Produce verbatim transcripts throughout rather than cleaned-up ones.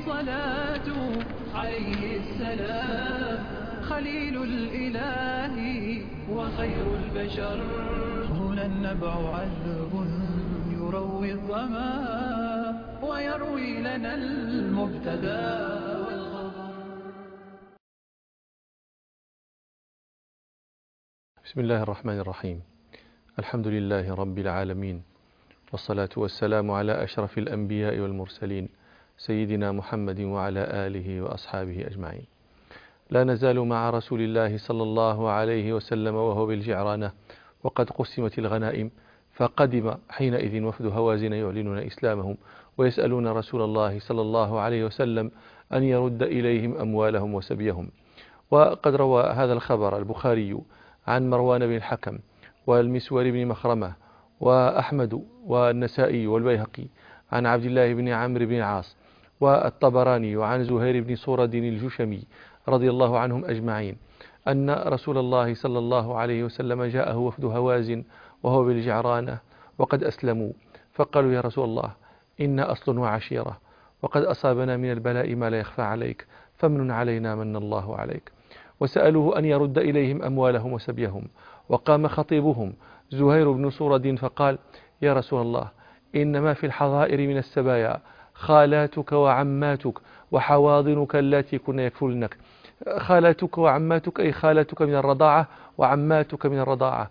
الصلاة عليه السلام، خليل الإله وخير البشر. هنا النبع عذب يروي الظما ويروي لنا المبتدى والخبر. بسم الله الرحمن الرحيم. الحمد لله رب العالمين، والصلاة والسلام على أشرف الأنبياء والمرسلين سيدنا محمد وعلى آله وأصحابه أجمعين. لا نزال مع رسول الله صلى الله عليه وسلم وهو بالجعرانة وقد قسمت الغنائم، فقدم حينئذ وفد هوازن يعلنون إسلامهم ويسألون رسول الله صلى الله عليه وسلم أن يرد إليهم أموالهم وسبيهم. وقد روى هذا الخبر البخاري عن مروان بن الحكم والمسور بن مخرمة وأحمد والنسائي والبيهقي عن عبد الله بن عمرو بن العاص والطبراني وعن زهير بن صورد الجشمي رضي الله عنهم أجمعين أن رسول الله صلى الله عليه وسلم جاءه وفد هوازن وهو بالجعرانة وقد أسلموا، فقالوا يا رسول الله إن أصل وعشيرة وقد أصابنا من البلاء ما لا يخفى عليك، فمن علينا من الله عليك. وسألوه أن يرد إليهم أموالهم وسبيهم. وقام خطيبهم زهير بن صورد فقال يا رسول الله إنما في الحظائر من السبايا خالاتك وعماتك وحواضنك التي كن يكفلنك. خالاتك وعماتك أي خالاتك من الرضاعة وعماتك من الرضاعة.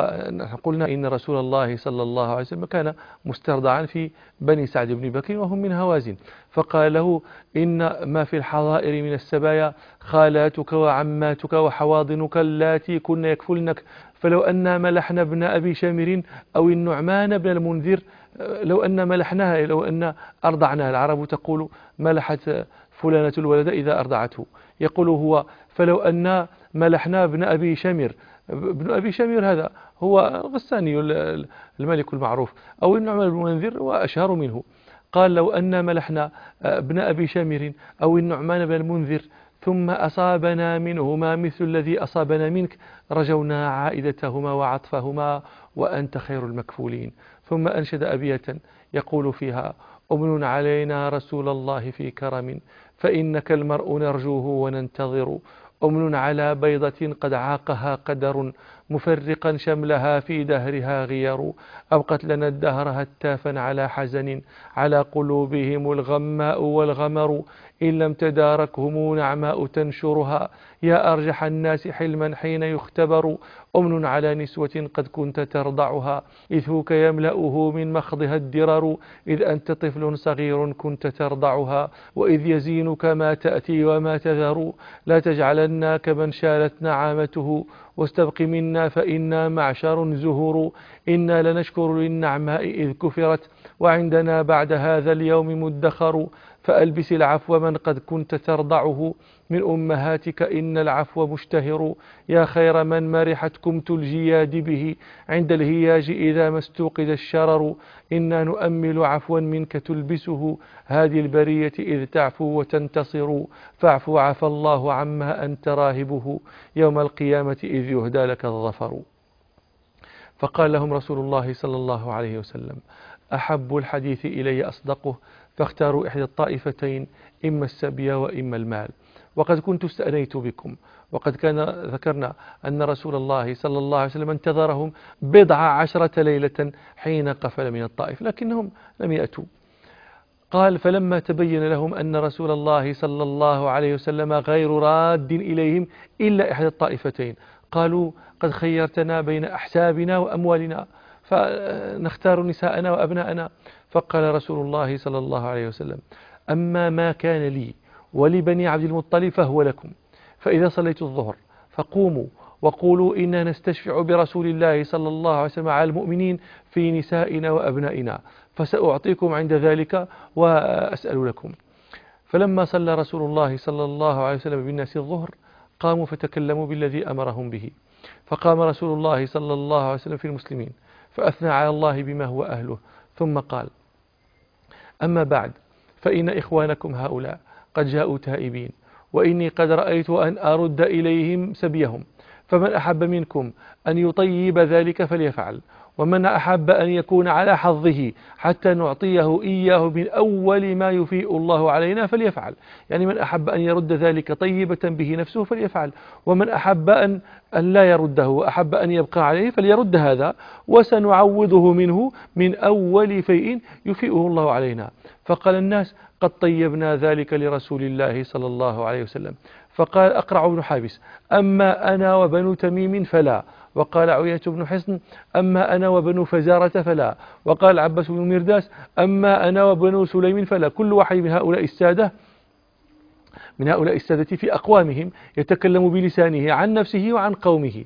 وقلنا إن رسول الله صلى الله عليه وسلم كان مسترضعا في بني سعد بن بكر وهم من هوازن، فقال له إن ما في الحظائر من السبايا خالاتك وعماتك وحواضنك اللاتي كن يكفلنك، فلو أن ملحنا ابن أبي شامر أو النعمان بن المنذر، لو أن ملحناها لو أن أرضعناها، العرب تقول ملحت فلانة الولد إذا أرضعته، يقول هو فلو أن ملحنا ابن أبي شامر، ابن أبي شامر هذا هو غساني الملك المعروف، أو النعمان بن المنذر وأشهر منه. قال لو أن ملحنا ابن أبي شامر أو النعمان بن المنذر ثم أصابنا منهما مثل الذي أصابنا منك رجونا عائدتهما وعطفهما وأنت خير المكفولين. ثم أنشد أبية يقول فيها أمن علينا رسول الله في كرم فإنك المرء نرجوه وننتظر، أمن على بيضة قد عاقها قدر مفرقا شملها في دهرها غير، أبقت لنا الدهر هتافا على حزن على قلوبهم الغماء والغمر، إن لم تداركهم نعماء تنشرها يا أرجح الناس حلما حين يختبر، أمن على نسوة قد كنت ترضعها إذ هوك يملأه من مخضها الدرر، إذ أنت طفل صغير كنت ترضعها وإذ يزينك ما تأتي وما تذر، لا تجعلنا كمن شالت نعامته واستبق منا فإنا معشر زهور، إنا لنشكر للنعماء إذ كفرت وعندنا بعد هذا اليوم مدخر، فألبس العفو من قد كنت ترضعه من أمهاتك إن العفو مشتهر، يا خير من مرحت كمت الجياد به عند الهياج إذا ما استوقد الشرر، إنا نؤمل عفوا منك تلبسه هذه البرية إذ تعفو وتنتصر، فاعفو عفى الله عما أنت راهبه يوم القيامة إذ يهدى لك الظفر. فقال لهم رسول الله صلى الله عليه وسلم أحب الحديث إلي أصدقه، فاختاروا إحدى الطائفتين إما السبي وإما المال. وقد كنت استأنيت بكم، وقد كان ذكرنا أن رسول الله صلى الله عليه وسلم انتظرهم بضع عشرة ليلة حين قفل من الطائف لكنهم لم يأتوا. قال فلما تبين لهم أن رسول الله صلى الله عليه وسلم غير راد إليهم إلا إحدى الطائفتين قالوا قد خيرتنا بين أحسابنا وأموالنا فنختار نساءنا وأبناءنا. فقال رسول الله صلى الله عليه وسلم أما ما كان لي ولبني عبد المطلب فهو لكم، فإذا صليت الظهر فقوموا وقولوا إنا نستشفع برسول الله صلى الله عليه وسلم على المؤمنين في نسائنا وأبنائنا، فسأعطيكم عند ذلك وأسأل لكم. فلما صلى رسول الله صلى الله عليه وسلم بالناس الظهر قاموا فتكلموا بالذي أمرهم به، فقام رسول الله صلى الله عليه وسلم في المسلمين فأثنى على الله بما هو أهله، ثم قال أما بعد فإن إخوانكم هؤلاء قد جاءوا تائبين، وإني قد رأيت أن أرد إليهم سبيهم، فمن أحب منكم أن يطيب ذلك فليفعل، ومن أحب أن يكون على حظه حتى نعطيه إياه من أول ما يفيء الله علينا فليفعل. يعني من أحب أن يرد ذلك طيبة به نفسه فليفعل، ومن أحب أن أن لا يرده وأحب أن يبقى عليه فليرد هذا، وسنعوضه منه من أول فيء يفيئه الله علينا. فقال الناس: قد طيبنا ذلك لرسول الله صلى الله عليه وسلم. فقال أقرع بن حابس: أما أنا وبنو تميم فلا. وقال عيينة بن حصن: أما أنا وبنو فزارة فلا. وقال العباس بن مرداس: أما أنا وبنو سليم فلا. كل واحد من هؤلاء السادة من هؤلاء السادة في أقوامهم يتكلم بلسانه عن نفسه وعن قومه.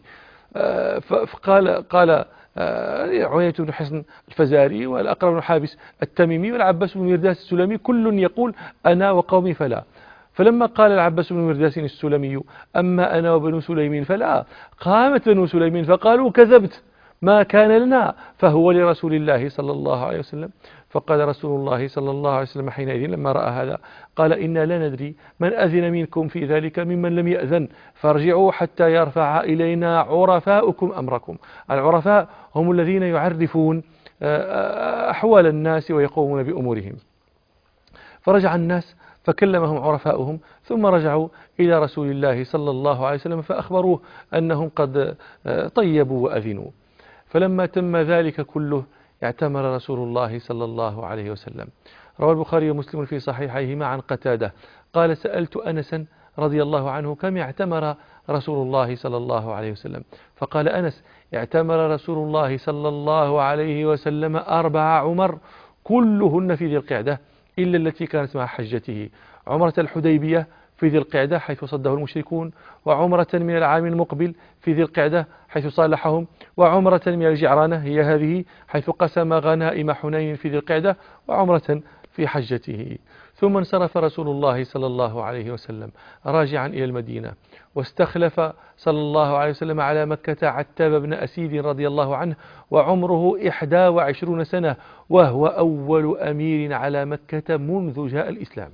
فقال قال عيينة بن حصن الفزاري، والأقرع بن حابس التميمي، والعباس بن مرداس السلمي، كل يقول أنا وقومي فلا. فلما قال العباس بن مرداس السلمي: أما أنا وبنو سليم فلا، قامت بنو سليم فقالوا: كذبت، ما كان لنا، فهو لرسول الله صلى الله عليه وسلم. فقال رسول الله صلى الله عليه وسلم حينئذ لما رأى هذا قال: إنا لا ندري من أذن منكم في ذلك ممن لم يأذن، فارجعوا حتى يرفع إلينا عرفاؤكم أمركم. العرفاء هم الذين يعرفون أحوال الناس ويقومون بأمورهم. فرجع الناس فكلمهم عرفاؤهم، ثم رجعوا إلى رسول الله صلى الله عليه وسلم فأخبروه أنهم قد طيبوا وأذنوا. فلما تم ذلك كله اعتمر رسول الله صلى الله عليه وسلم. روى البخاري ومسلم في صحيحيهما عن قتادة قال: سألت أنسا رضي الله عنه: كم اعتمر رسول الله صلى الله عليه وسلم؟ فقال أنس: اعتمر رسول الله صلى الله عليه وسلم أربع عمر كلهن في ذي القعدة إلا التي كانت مع حجته: عمرة الحديبية في ذي القعدة حيث صده المشركون، وعمرة من العام المقبل في ذي القعدة حيث صالحهم، وعمرة من الجعرانة هي هذه حيث قسم غنائم حنين في ذي القعدة، وعمرة في حجته. ثم انصرف رسول الله صلى الله عليه وسلم راجعا إلى المدينة، واستخلف صلى الله عليه وسلم على مكة عتاب بن أسيد رضي الله عنه، وعمره إحدى وعشرون سنة، وهو أول أمير على مكة منذ جاء الإسلام.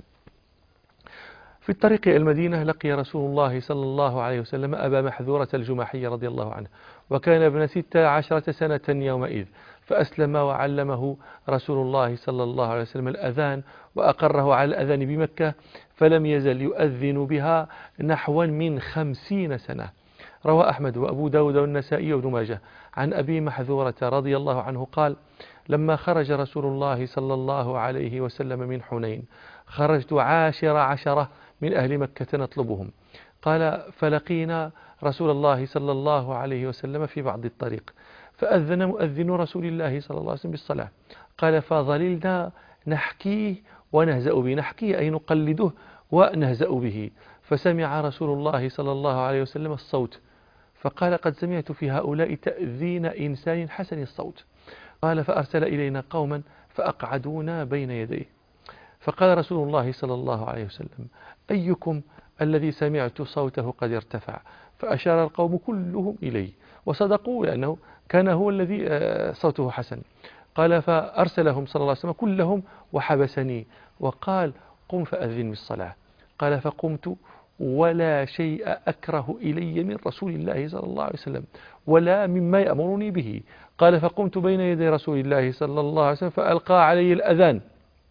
في الطريق إلى المدينة لقي رسول الله صلى الله عليه وسلم أبا محذورة الجمحي رضي الله عنه، وكان ابن ست عشرة سنة يومئذ، فأسلم وعلمه رسول الله صلى الله عليه وسلم الأذان، وأقره على الأذان بمكة، فلم يزل يؤذن بها نحو من خمسين سنة. روى أحمد وأبو داود والنسائي وابن ماجه عن أبي محذورة رضي الله عنه قال: لما خرج رسول الله صلى الله عليه وسلم من حنين خرجت عاشر عشرة من أهل مكة نطلبهم. قال: فلقينا رسول الله صلى الله عليه وسلم في بعض الطريق، فأذن مؤذن رسول الله صلى الله عليه وسلم بالصلاة. قال: فظللنا نحكيه ونهزأ به، نحكيه أي نقلده ونهزأ به، فسمع رسول الله صلى الله عليه وسلم الصوت، فقال: قد سمعت في هؤلاء تأذين إنسان حسن الصوت. قال: فأرسل إلينا قوما فأقعدونا بين يديه، فقال رسول الله صلى الله عليه وسلم: أيكم الذي سمعت صوته قد ارتفع؟ فأشار القوم كلهم إليه، وصدقوا لأنه كان هو الذي صوته حسن. قال: فأرسلهم صلى الله عليه وسلم كلهم وحبسني، وقال: قم فأذن بالصلاة. قال: فقمت ولا شيء أكره إلي من رسول الله صلى الله عليه وسلم ولا مما يأمرني به. قال: فقمت بين يدي رسول الله صلى الله عليه وسلم فألقى علي الأذان،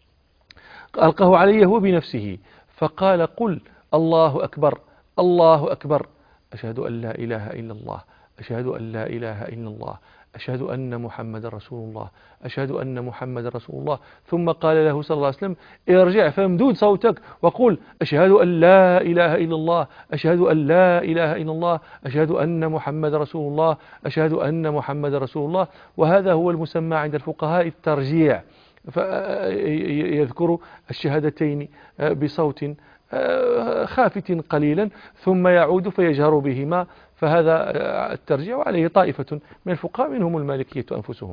ألقاه علي هو بنفسه، فقال: قل الله أكبر الله أكبر، أشهد أن لا إله إلا الله، أشهد أن لا إله إلا الله، أشهد أن محمد رسول الله، أشهد أن محمد رسول الله. ثم قال له صلى الله عليه وسلم: ارجع فامدود صوتك وقل: أشهد أن لا إله إلا الله، أشهد أن لا إله إلا الله، أشهد أن محمد رسول الله، أشهد أن محمد رسول الله. وهذا هو المسمى عند الفقهاء الترجيع، فيذكر الشهادتين بصوت خافت قليلا ثم يعود فيجهر بهما، فهذا الترجيع، وعليه طائفة من الفقهاء منهم المالكية أنفسهم.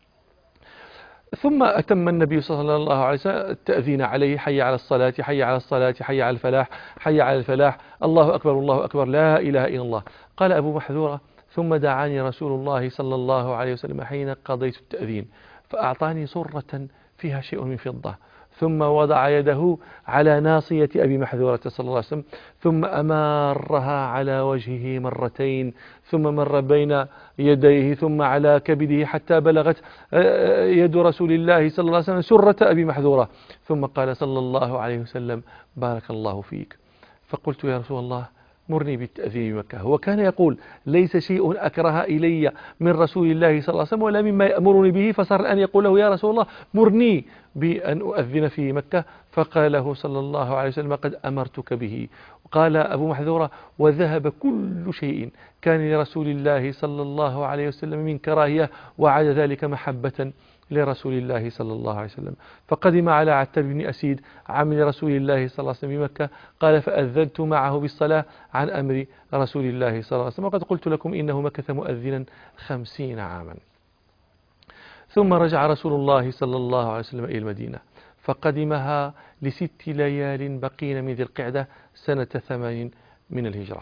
ثم أتم النبي صلى الله عليه وسلم التأذين عليه: حي على الصلاة، حي على الصلاة، حي على الفلاح، حي على الفلاح، الله أكبر الله أكبر، لا إله إلا الله. قال أبو محذورة: ثم دعاني رسول الله صلى الله عليه وسلم حين قضيت التأذين، فأعطاني صرة فيها شيء من فضة، ثم وضع يده على ناصية أبي محذورة صلى الله عليه وسلم، ثم أمرها على وجهه مرتين، ثم مر بين يديه، ثم على كبده، حتى بلغت يد رسول الله صلى الله عليه وسلم سرة أبي محذورة، ثم قال صلى الله عليه وسلم: بارك الله فيك. فقلت: يا رسول الله، مرني بالتأذين بمكة. هو كان يقول: ليس شيء أكره إلي من رسول الله صلى الله عليه وسلم ولا مما يأمرني به، فصار الآن يقول له: يا رسول الله، مرني بأن أؤذن في مكة. فقال له صلى الله عليه وسلم: قد أمرتك به. قال أبو محذورة: وذهب كل شيء كان لرسول الله صلى الله عليه وسلم من كراهية، وعاد ذلك محبة لرسول الله صلى الله عليه وسلم. فقدم على عتاب بن أسيد عم رسول الله صلى الله عليه وسلم بمكة. قال: فأذنت معه بالصلاة عن أمر رسول الله صلى الله عليه وسلم، وقد قلت لكم إنه مكث مؤذنا خمسين عاما. ثم رجع رسول الله صلى الله عليه وسلم إلى المدينة، فقدمها لست ليال بقين من ذي القعدة سنة ثمان من الهجرة.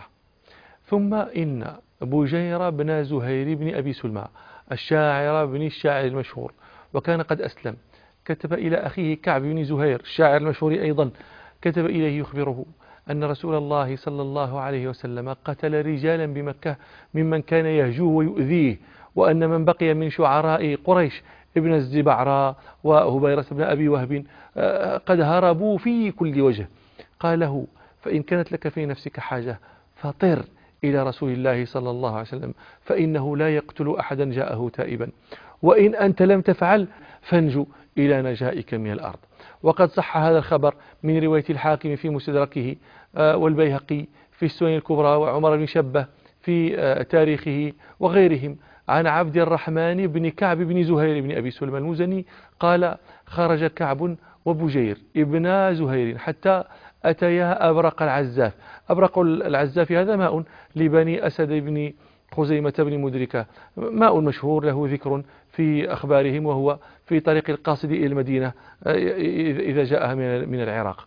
ثم إن بجير بن زهير بن أبي سلمى الشاعر بن الشاعر المشهور، وكان قد أسلم، كتب إلى أخيه كعب بن زهير الشاعر المشهور أيضا، كتب إليه يخبره أن رسول الله صلى الله عليه وسلم قتل رجالا بمكة ممن كان يهجوه ويؤذيه، وأن من بقي من شعراء قريش ابن الزبعراء وهبيرة بن أبي وهب قد هربوا في كل وجه. قال له: فإن كانت لك في نفسك حاجة فطر إلى رسول الله صلى الله عليه وسلم، فإنه لا يقتل أحدا جاءه تائبا، وإن أنت لم تفعل فانجو إلى نجائك من الأرض. وقد صح هذا الخبر من رواية الحاكم في مستدركه، والبيهقي في السنن الكبرى، وعمر بن شبة في تاريخه، وغيرهم، عن عبد الرحمن بن كعب بن زهير بن أبي سلمى المزني قال: خرج كعب وبجير ابن زهير حتى أتيا أبرق العزاف. أبرق العزاف هذا ماء لبني أسد بن خزيمة بن مدركة، ماء مشهور له ذكر في أخبارهم، وهو في طريق القاصد إلى المدينة إذا جاءها من العراق.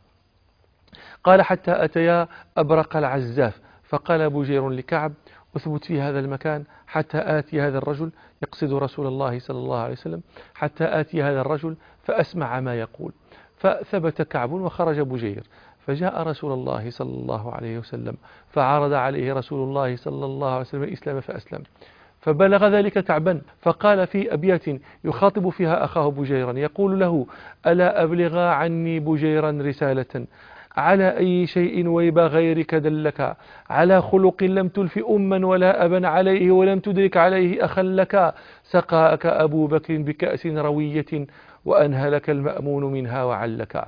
قال: حتى أتيا أبرق العزاف، فقال بجير لكعب: أثبت في هذا المكان حتى آتي هذا الرجل، يقصد رسول الله صلى الله عليه وسلم، حتى آتي هذا الرجل فأسمع ما يقول. فثبت كعب وخرج بجير، فجاء رسول الله صلى الله عليه وسلم، فعرض عليه رسول الله صلى الله عليه وسلم الإسلام فأسلم. فبلغ ذلك كعبا، فقال في أبيات يخاطب فيها أخاه بجيرا يقول له: ألا أبلغ عني بجيرا رسالة، على أي شيء ويب غيرك دلك، على خلق لم تلف أما ولا أبا عليه، ولم تدرك عليه أخا لك، سقاك أبو بكر بكأس روية، وأنهلك المأمون منها وعلك.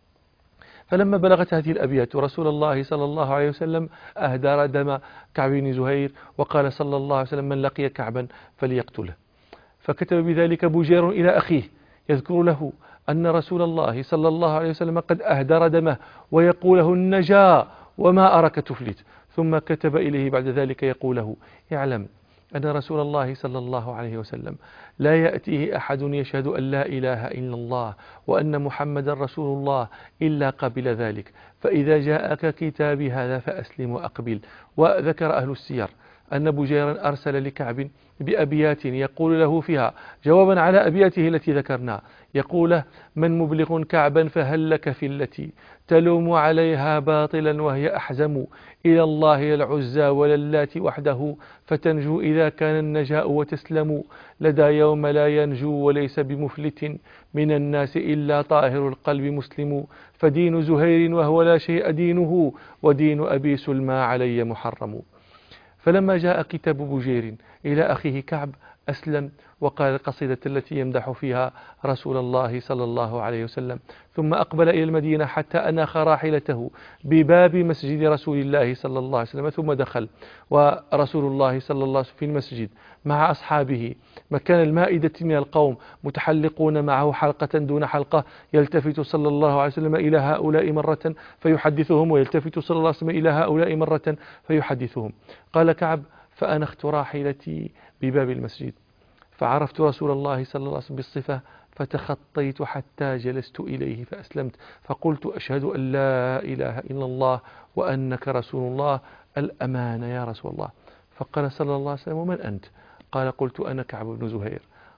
فلما بلغت هذه الأبيات رسول الله صلى الله عليه وسلم أهدر دم كعب بن زهير، وقال صلى الله عليه وسلم: من لقي كعبا فليقتله. فكتب بذلك بجير إلى أخيه يذكر له أن رسول الله صلى الله عليه وسلم قد أهدر دمه، ويقول له: النجاة وما أراك تفلت. ثم كتب إليه بعد ذلك يقول له: اعلم أن رسول الله صلى الله عليه وسلم لا يأتيه أحد يشهد أن لا إله إلا الله وأن محمد رسول الله إلا قبل ذلك، فإذا جاءك كتابي هذا فأسلم وأقبل. وذكر أهل السير أن بجيرا أرسل لكعب بأبيات يقول له فيها جوابا على أبياته التي ذكرنا، يقول: من مبلغ كعبا فهل لك في التي تلوم عليها باطلا وهي أحزم، إلى الله العزى وللات وحده، فتنجو إذا كان النجاء وتسلم، لدى يوم لا ينجو وليس بمفلت، من الناس إلا طاهر القلب مسلم، فدين زهير وهو لا شيء دينه، ودين أبي سلمى علي محرم. فلما جاء كتاب بجير إلى أخيه كعب أسلم، وقال القصيدة التي يمدح فيها رسول الله صلى الله عليه وسلم، ثم أقبل إلى المدينة حتى أناخ راحلته بباب مسجد رسول الله صلى الله عليه وسلم، ثم دخل ورسول الله صلى الله عليه وسلم في المسجد مع أصحابه مكان المائدة من القوم متحلقون معه حلقة دون حلقة، يلتفت صلى الله عليه وسلم إلى هؤلاء مرة فيحدثهم، ويلتفت صلى الله عليه وسلم إلى هؤلاء مرة فيحدثهم. قال كعب: فأنخت راحلتي بباب المسجد، فعرفت رسول الله صلى الله عليه وسلم بالصفة، فتخطيت حتى جلست إليه فأسلمت، فقلت: أشهد أن لا إله إلا الله وأنك رسول الله، الأمان يا رسول الله. فقال صلى الله عليه وسلم: ومن أنت؟ قال: قلت: أنا كعب بن زهير.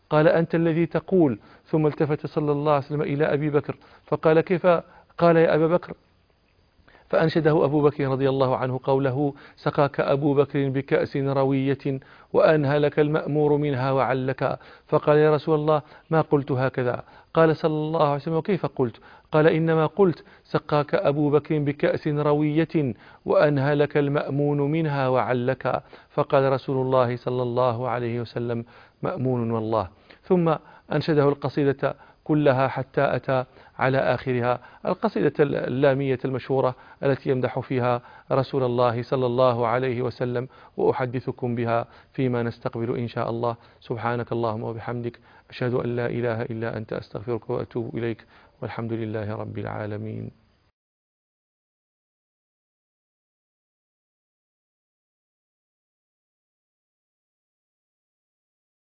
قال أنت الذي تقول. ثم التفت صلى الله عليه وسلم إلى أبي بكر فقال كيف؟ قال يا أبا بكر، فأنشده أبو بكر رضي الله عنه قوله سقاك أبو بكر بكأس روية وأنهلك المأمور منها وعلك. فقال يا رسول الله ما قلت هكذا. قال صلى الله عليه وسلم وكيف قلت؟ قال إنما قلت سقاك أبو بكر بكأس روية وأنهلك المأمون منها وعلك. فقال رسول الله صلى الله عليه وسلم مأمون والله. ثم أنشده القصيدة كلها حتى أتى على آخرها، القصيدة اللامية المشهورة التي يمدح فيها رسول الله صلى الله عليه وسلم، وأحدثكم بها فيما نستقبل إن شاء الله. سبحانك اللهم وبحمدك، أشهد أن لا إله إلا أنت، أستغفرك وأتوب إليك، والحمد لله رب العالمين.